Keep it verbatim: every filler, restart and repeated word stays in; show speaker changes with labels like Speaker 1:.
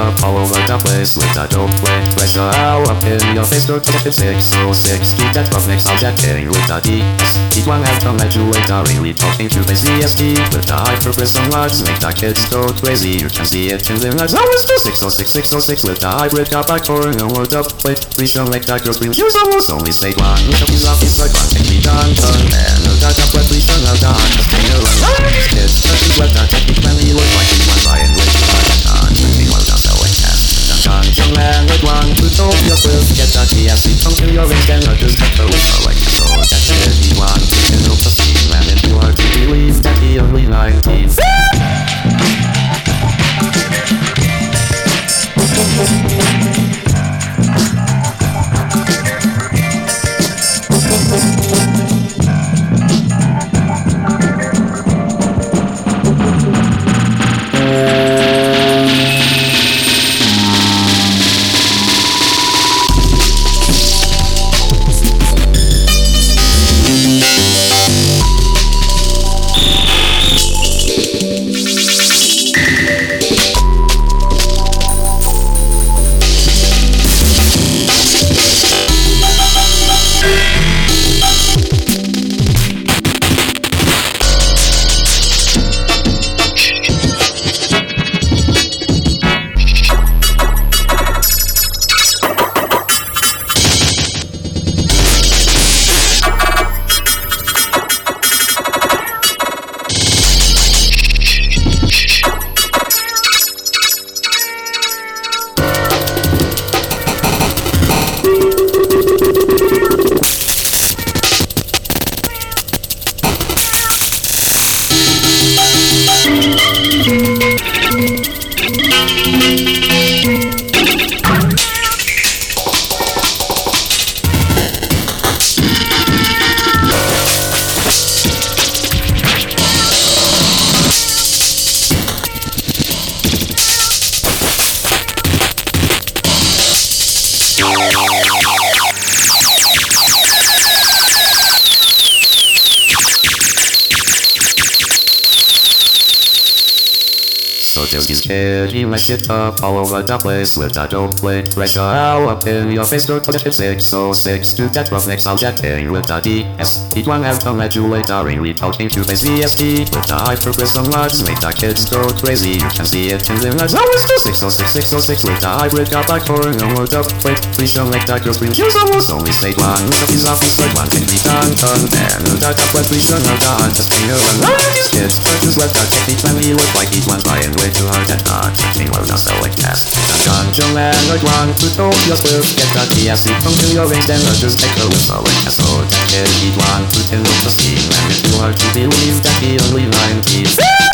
Speaker 1: up all over the place with a dope way. Pressure out up in your face, go to the six oh six. Keep that rough next, I'll jet getting with the D S. Each one has come at you later, really talking to the C S T. With the hyper-prism lights, make the kids go crazy. You can see it in their lives. Now it's the six oh six, six oh six with the hybrid car back for no more up. Wait, please don't make that girl scream. Use almost only say one. Look up, he's off, he's like one. Take me down, turn, and look at that, but please don't know that. Just stay around. These kids, touching sweat, that technique, when he look like he's one by and wait. Young man with one to talk yourself, get that T S C, come to your ring, then just get the whistle like so that shit he want to can help us see, man, it's too hard to believe that he only nineteen. So just get scared, he mess it up all over the place with a dope play. Pressure out up in your face, go to the six oh six. To that rough next, I'll jet in with the D S. Each one has come at you later, really talking to the C S T. With the hyper-prism lights, make the kids go crazy. You can see it in their lives. Now it's the six oh six, six oh six with the hybrid car back for no more up. Wait, please don't make that girl scream. Use almost only say one. Look up, he's off, he's like one. Take me down, turn, and look at that, but please don't know that. Just stay around. Now these kids, try to sweat that technique when we look like each one's trying way too hard at not touching well not so like test. I'm gone, young man, like one to talk yourself, get that T S C, come to your rings, then I'll just take a whistle like a so that kid, each one to tell us to see, man, it's too hard to believe that he only nineteen.